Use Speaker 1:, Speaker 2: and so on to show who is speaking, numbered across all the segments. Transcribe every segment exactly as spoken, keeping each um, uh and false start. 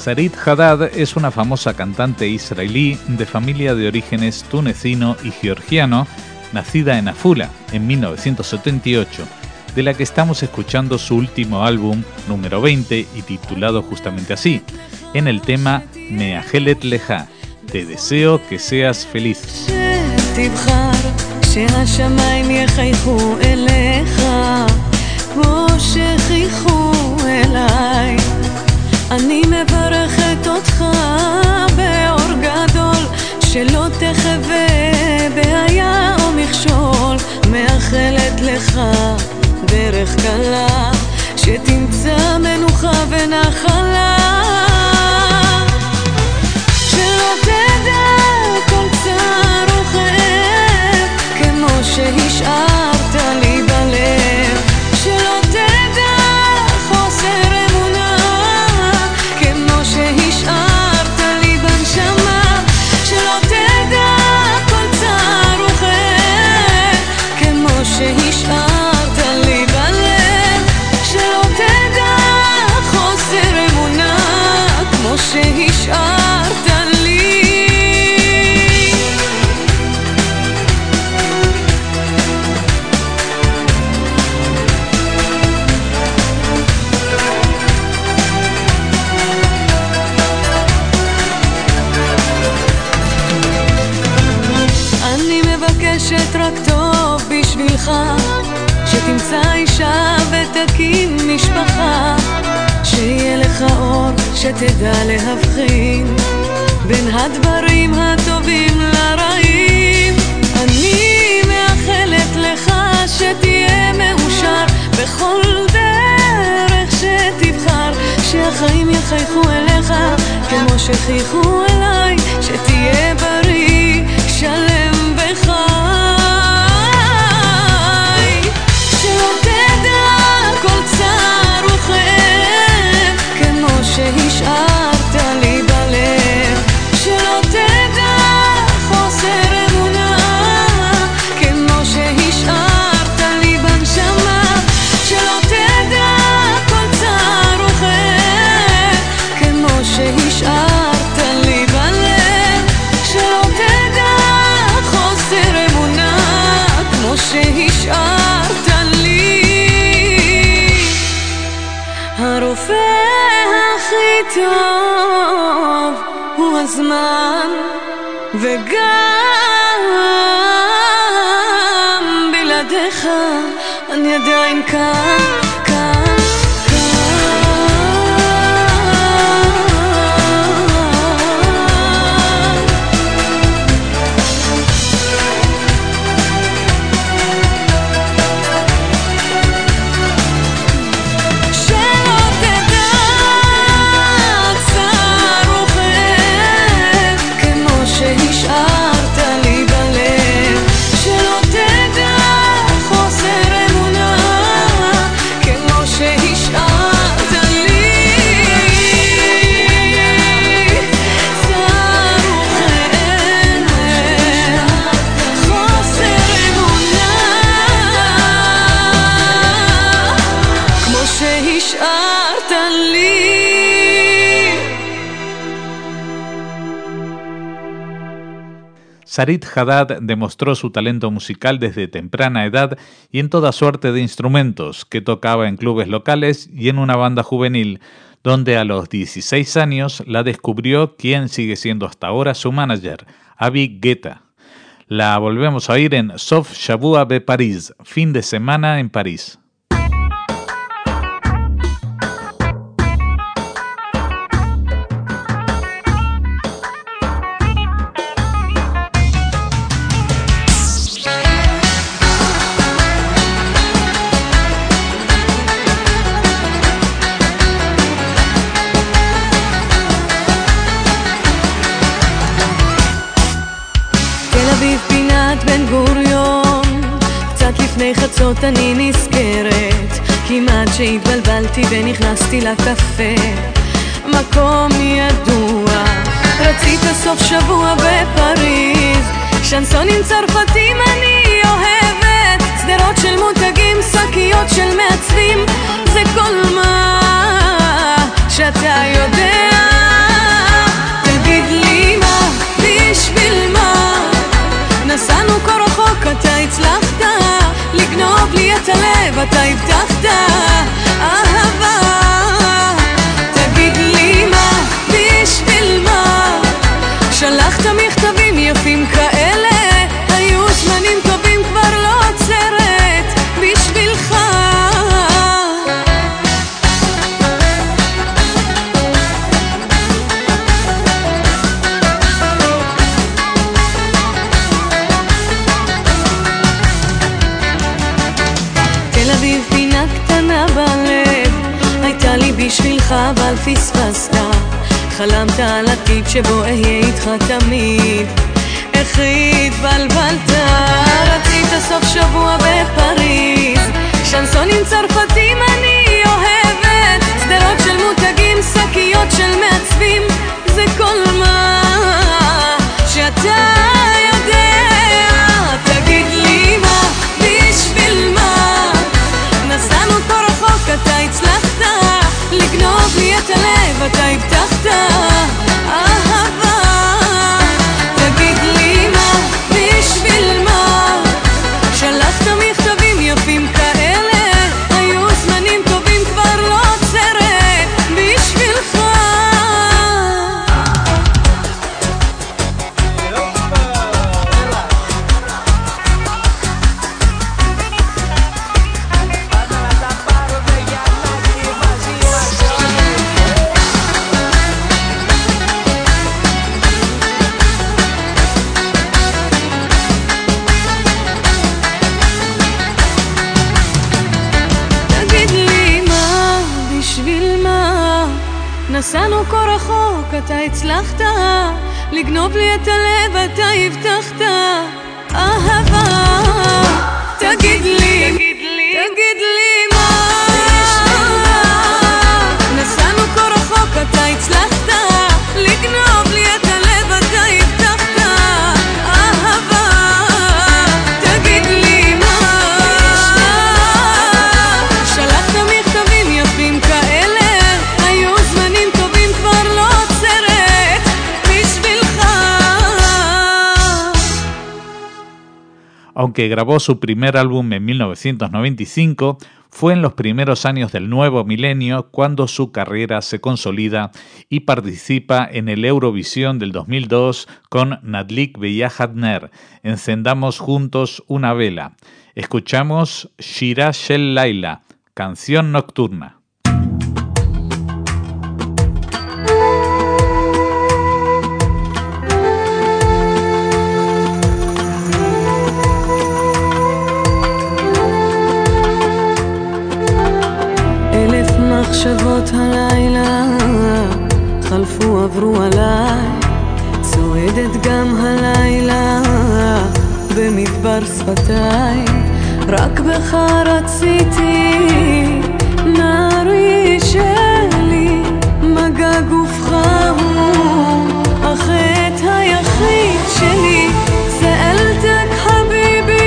Speaker 1: Sarit Haddad es una famosa cantante israelí de familia de orígenes tunecino y georgiano, nacida en Afula en mil novecientos setenta y ocho, de la que estamos escuchando su último álbum, número veinte, y titulado justamente así, en el tema Meachelet Leja, te deseo que seas feliz.
Speaker 2: שהשמיים יחייכו אליך כמו שחייכו אליי אני מברכת אותך באור גדול שלא תחווה בעיה או מכשול מאחלת לך דרך קלה שתמצא מנוחה ונחלה שלא תדע כל צער וכאב כמו שהשארת לי בלב שלא תדע חוסר אמונה כמו שהשארת לי בנשמה שלא תדע כל צער וכאב כמו שהשארת לי בלב שלא תדע חוסר אמונה כמו שהשארת לי רק טוב בשבילך שתמצא אישה ותקים משפחה שיהיה לך אור שתדע להבחין בין הדברים הטובים לרעים אני מאחלת לך שתהיה מאושר בכל דרך שתבחר שהחיים יחייכו אליך כמו שחייכו אליי שתהיה בריא שלם בך שהשארת לי בלב שלא תדע חוסר אמונה כמו שהשארת לי בנשמה שלא תדע כל צער וכאב כמו שהשארת לי בלב שלא תדע חוסר אמונה כמו שהשארת לי הרופא הכי טוב הוא הזמן וגם בלעדיך אני עדיין כאן כאן
Speaker 1: Sarit Haddad demostró su talento musical desde temprana edad y en toda suerte de instrumentos, que tocaba en clubes locales y en una banda juvenil, donde a los dieciséis años la descubrió quien sigue siendo hasta ahora su manager, Avi Guetta. La volvemos a oír en Sof Shavua be París, fin de semana en París.
Speaker 2: לפני חצות אני נזכרת כמעט שהתבלבלתי ונכנסתי לקפה מקום ידוע רצית סוף שבוע בפריז שנסונים צרפתים אני אוהבת סדרות של מותגים שקיות של מעצבים זה כל מה שאתה יודע הצלחת, אהבה. תגיד לי מה, בשביל מה שלחת מכתבים יפים כאלה? היו זמנים טובים כבר לא עוצרת בשבילך. תל אביב פינה קטנה בלב, הייתה לי בשבילך אבל פספסת. חלמת על עתיד שבו אהיה איתך תמיד, איך התבלבלת. רצית סוף שבוע בפריז, שנסונים צרפתים אני אוהבת, סדרות של מותגים, שקיות של מעצבים, זה כל מה שאתה יודע. תגיד לי מה, בשביל מה נסענו פה רחוק, אתה הצלחת לגנוב לי את הלב, אתה הבטחת, אהבה. תגיד לי מה, בשביל מה שלחת מכתבים יפים כאלה? היו זמנים טובים כבר לא עוצרת בשבילך. נסענו כה רחוק, אתה הצלחת לגנוב לי את הלב, אתה הבטחת, אהבה. תגיד לי, תגיד לי מה, נסענו כה רחוק, אתה הצלחת לגנוב לי את הלב, אתה הבטחת, אהבה. תגיד לי מה שלחת מכתבים יפים כאלה?
Speaker 1: Aunque grabó su primer álbum en mil novecientos noventa y cinco, fue en los primeros años del nuevo milenio cuando su carrera se consolida y participa en el Eurovisión del dos mil dos con Nadlik Beyahadner. Encendamos juntos una vela. Escuchamos Shira Shel Laila, canción nocturna.
Speaker 2: מחשבות הלילה חלפו עברו עליי, צועדת גם הלילה במדבר שפתיי, רק בך רציתי נערי שלי, מגע גופך הוא החטא היחיד שלי, סאלתק חביבי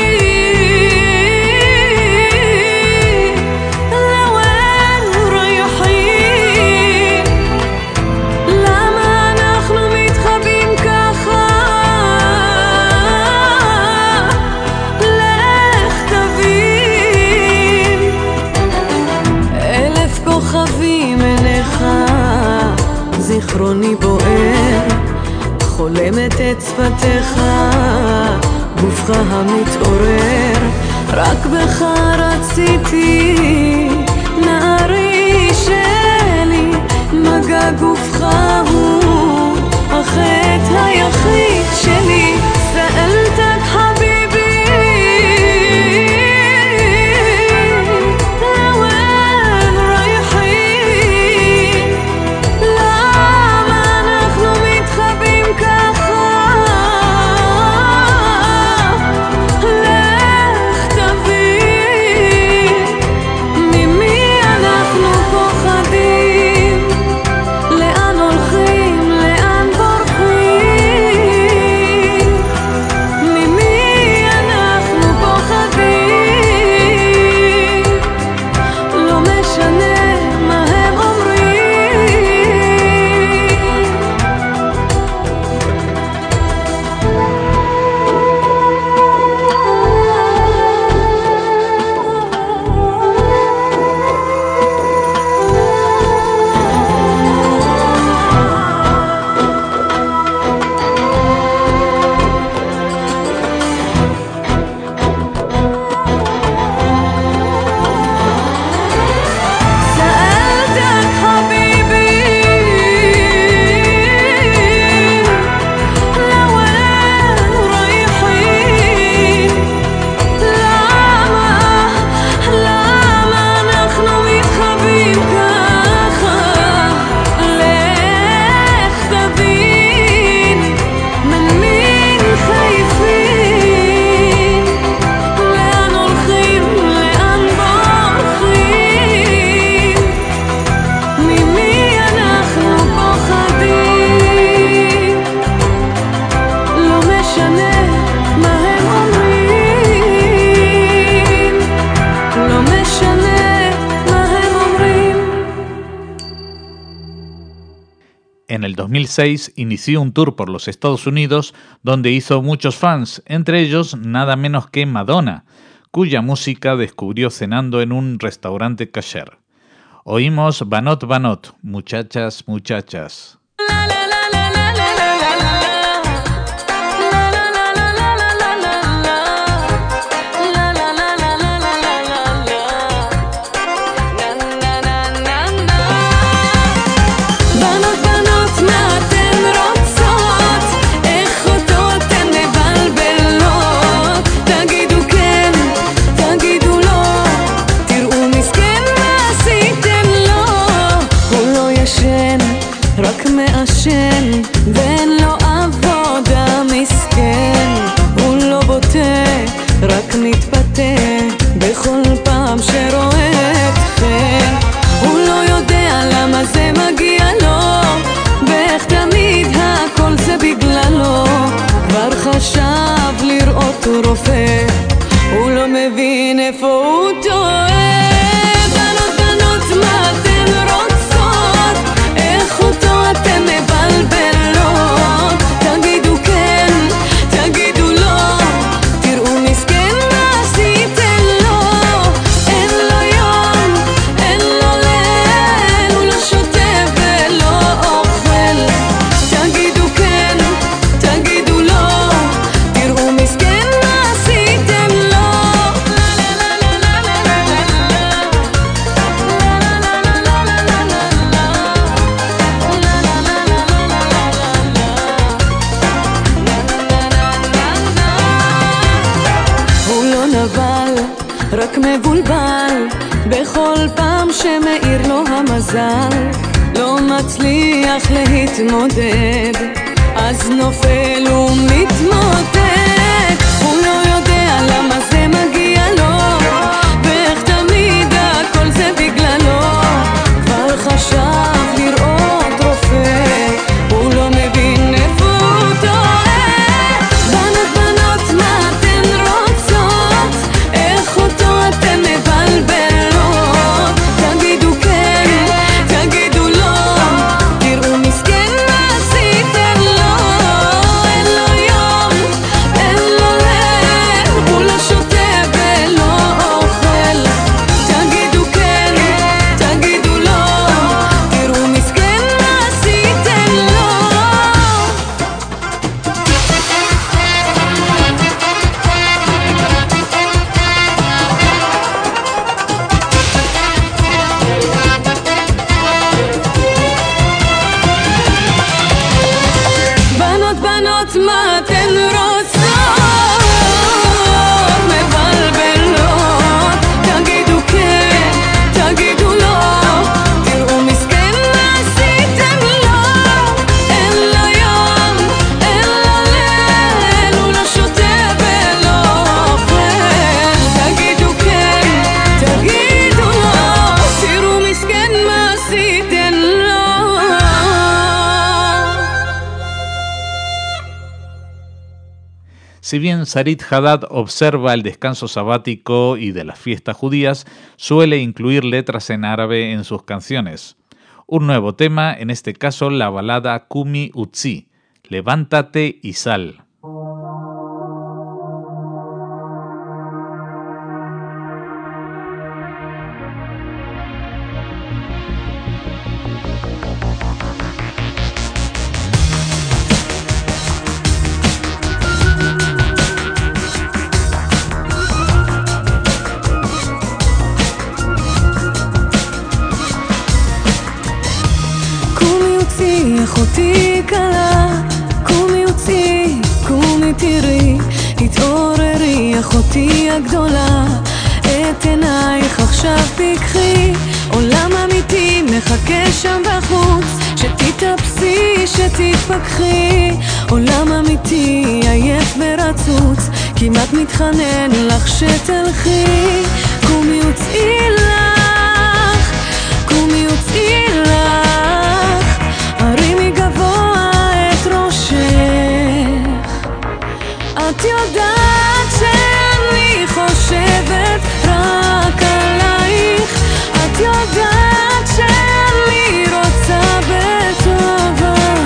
Speaker 2: זיכרוני בוער, חולמת את שפתיך, גופך המתעורר, רק בך רציתי נערי שלי, מגע גופך הוא החטא היחיד שלי, סאלתק חביבי
Speaker 1: en el dos mil seis inició un tour por los Estados Unidos donde hizo muchos fans, entre ellos nada menos que Madonna, cuya música descubrió cenando en un restaurante kasher. Oímos Banot Banot, muchachas, muchachas.
Speaker 2: ואין לו עבודה מסכן, הוא לא בוטה, רק מתפתה בכל פעם שרואה אתכם. הוא לא יודע למה זה מגיע לו, ואיך תמיד הכל זה בגללו. כבר חשב לראות רופא, הוא לא מבין איפה הוא טועה. בנות בנות מה אתן רוצות, איך אותו אתן מבלבלות. תגידו כן, תגידו לא, תראו מסכן מה עשיתם לו. אין לו יום, אין לו ליל, הוא לא שותה ולא אוכל. תגידו כן, תגידו לא, תראו מסכן מה עשיתם לו. רק מבולבל בכל פעם שמאיר לו המזל, לא מצליח להתמודד, אז נופל ומתמוטט. הוא לא יודע למה זה מגיע לו, ואיך תמיד הכל זה בגללו. כבר חשב לראות רופא, הוא לא מבין איפה הוא טועה. בנות בנות מה אתן רוצות, איך אותו אתן מבלבלות. תגידו כן, תגידו לא, תראו מסכן מה עשיתם לו. אין לו יום, אין לו ליל, הוא לא שותה ולא אוכל. תגידו כן, תגידו לא, תראו מסכן מה עשיתם לו. בנות בנות מה אתן רוצות, מבלבלות. תגידו כן, תגידו לא, תראו מסכן מה עשיתם לו. אין לו יום, אין לו ליל, הוא לא שותה ולא אוכל. תגידו כן, תגידו לא, תראו מסכן מה עשיתם לו.
Speaker 1: Si bien Sarit Haddad observa el descanso sabático y de las fiestas judías, suele incluir letras en árabe en sus canciones. Un nuevo tema, en este caso la balada Kumi Utzi, Levántate y sal.
Speaker 2: קומי אותי אחותי קלה, קומי אותי, קומי תראי, התעוררי אחותי הגדולה, את עינייך עכשיו פיקחי, עולם אמיתי מחכה שם בחוץ, שתתאפסי, שתתפקחי, עולם אמיתי עייף ורצוץ, כמעט מתחנן לך שתלכי. קומי וצאי לך, קומי וצאי לך, הרימי גבוה את ראשך. את יודעת שאני חושבת רק עלייך, את יודעת שאני רוצה בטובה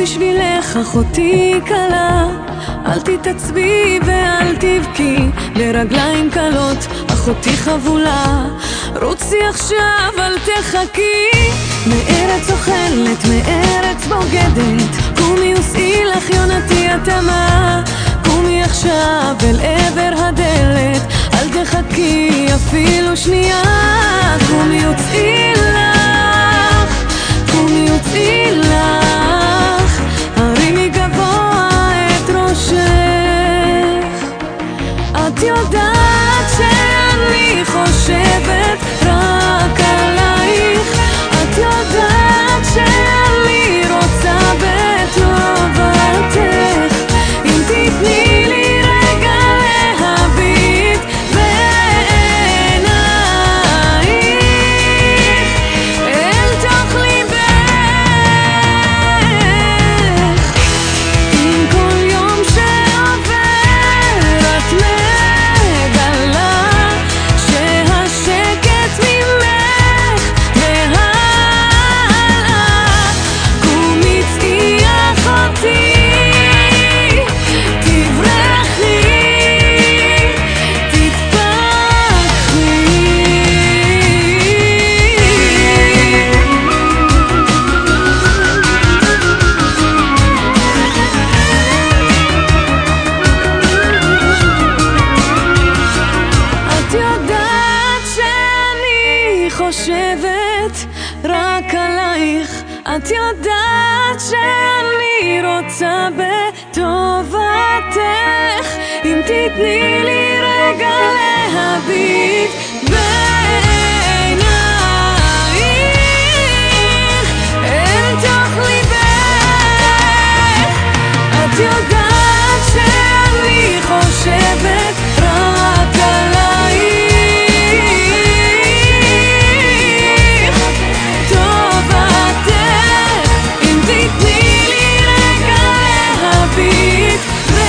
Speaker 2: בשבילך אחותי קלה, אל תתעצבי ואל תבכי, לרגליים קלות אחותי חבולה, רוצי עכשיו אל תחכי, מארץ אוכלת מארץ בוגדת, קומי וסעי לך יונתי התמה, קומי עכשיו אל עבר הדלת, אל תחכי אפילו שנייה, קומי וצאי לך, קומי וצאי לך, הרימי גבוה את ראשך, את יודעת שאני חושבת רק עלייך, את יודעת שאני רוצה בטובתך, אם תתני לי רגע להביט בעינייך אל תוך ליבך, עם כל יום שעובר את מגלה שהשקט ממך והלאה, קומי צאי אחותי, תברחי, את יודעת שאני חושבת רק עלייך, את יודעת שאני רוצה בטובתך, אם תתני לי רגע להביט בעינייך אל תוך ליבך, את יודעת שאני חושבת רק עלייך, טובתך, אם תתני לי רגע להביט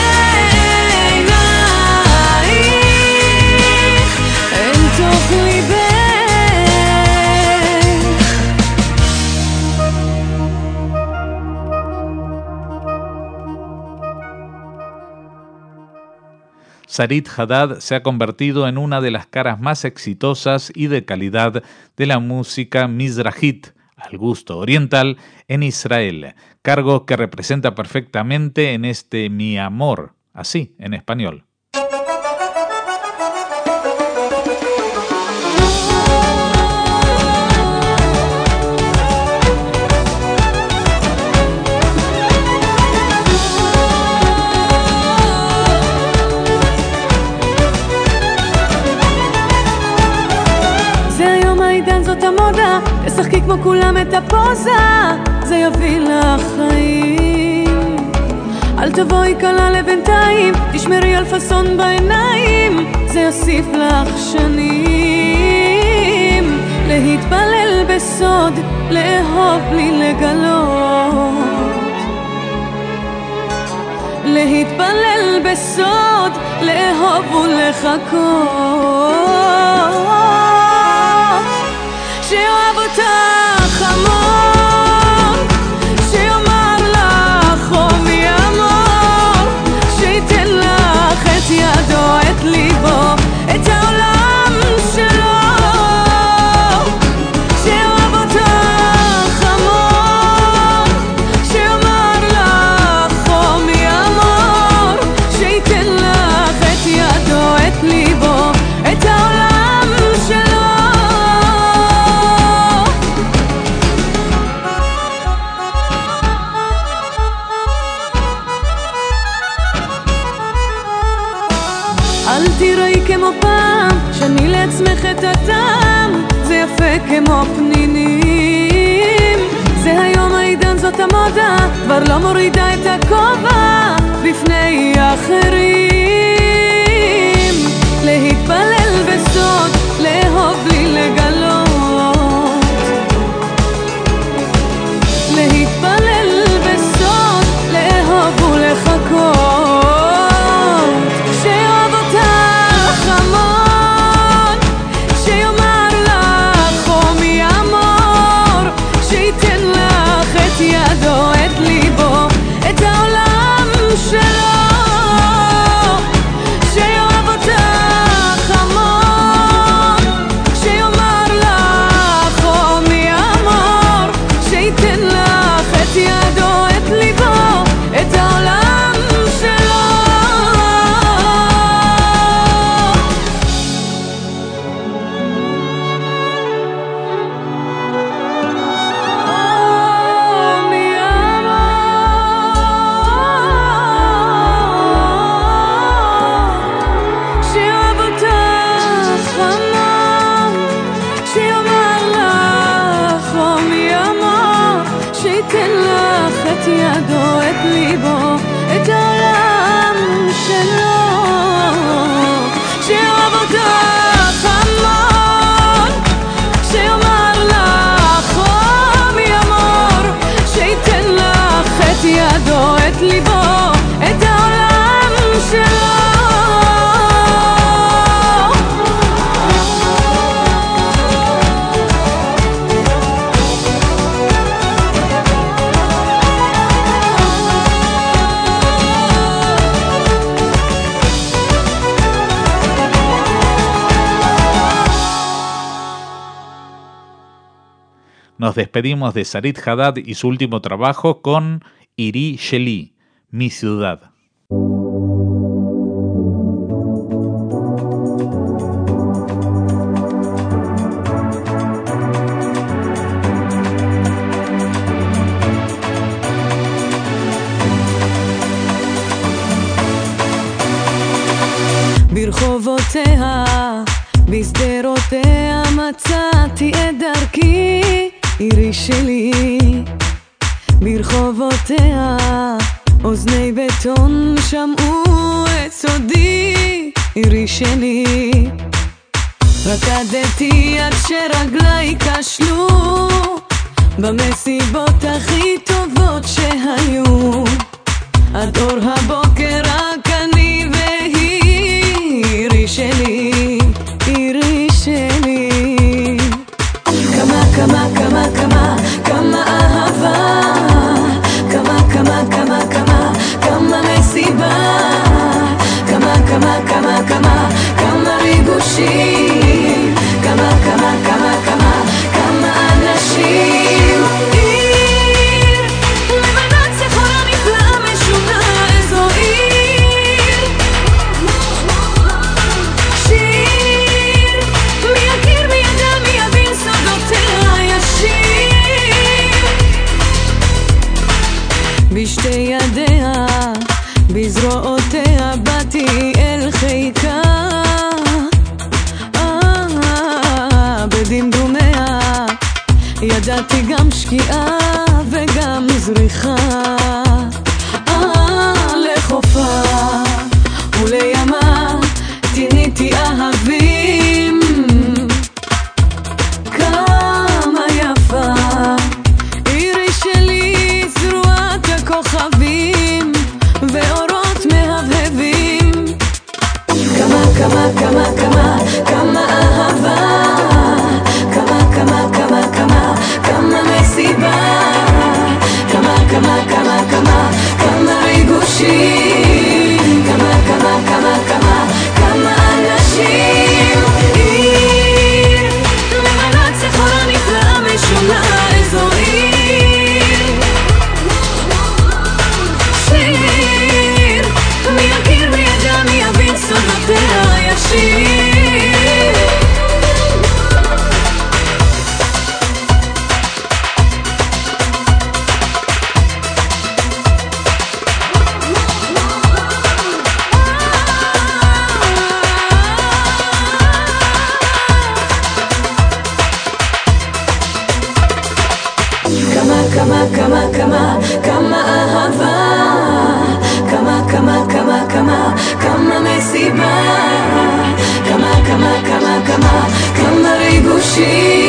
Speaker 2: בעינייך אל תוך ליבך.
Speaker 1: Sarit Haddad se ha convertido en una de las caras más exitosas y de calidad de la música mizrahit, al gusto oriental, en Israel, cargo que representa perfectamente en este Mi Amor, así en español.
Speaker 2: תשחקי כמו כולם את הפוזה, זה יביא לך חיים, אל תבואי קלה לבינתיים, תשמרי על פסון בעיניים, זה יוסיף לך שנים, להתפלל בסוד, לאהוב בלי לגלות, להתפלל בסוד, לאהוב ולחכות, שיאהב אותך עמוק, שיאמר לך חומי אמור, שייתן לך את ידו, את ליבו, את העולם שלו, שיאהב אותך עמוק, שיאמר לך חומי אמור, שייתן לך את ידו, את ליבו, את העולם שלו. אל תראי כמו פעם, שני לעצמך את הטעם, זה יפה כמו פנינים, זה היום העידן, זאת המודה, כבר לא מורידה את הכובע בפני אחרים, להתפלל בסוד, לאהוב בלי לגלות, להתפלל בסוד, לאהוב ולחכות, ידו את ליבו, את ידו, את ליבו, את העולם שלו, שאוהב אותך המון, שיאמר לך חום ימור, שייתן לך את ידו, את ליבו, את העולם שלו.
Speaker 1: Nos despedimos de Sarit Haddad y su último trabajo con Iri Sheli, Mi Ciudad.
Speaker 2: ברחובותיה, בשדרותיה מצאתי את דרכי, עירי שלי. ברחובותיה אוזני בטון שמעו את סודי, עירי שלי. רקדתי עד שרגליי כשלו במסיבות הכי טובות שהיו, עד אור הבוקר רק אני והיא, עירי שלי, עירי שלי. כמה כמה כמה כמה כמה אהבה, כמה כמה כמה כמה כמה מסיבה, כמה כמה כמה כמה כמה ריגושים, כמה כמה כמה כמה כמה אנשים. עיר לבנה צפונה נפלאה משונה, איזו עיר. שיר מי יכיר מי ידע מי יבין סודותיה ישיר. בשתי ידיה בזרועותיה באתי אל חיקה, בדמדומיה ידעתי גם שקיעה וגם זריחה, לחופה ולימה תיניתי אהבים. כמה יפה עירי שלי, זרועת הכוכבים ואורות מהבהבים. כמה כמה כמה כמה כמה אהבה, כמה כמה כמה כמה כמה מסיבה, כמה כמה כמה כמה כמה ריגושים, כמה כמה כמה כמה כמה אנשים. עיר לבנה צפונה נפלאה משונה, איזו עיר. שיר מי יכיר מי ידע מי יבין סודותיה ישיר. כמה כמה כמה כמה אהבה, כמה כמה כמה כמה כמה מסיבה, כמה כמה כמה כמה כמה ריגושים.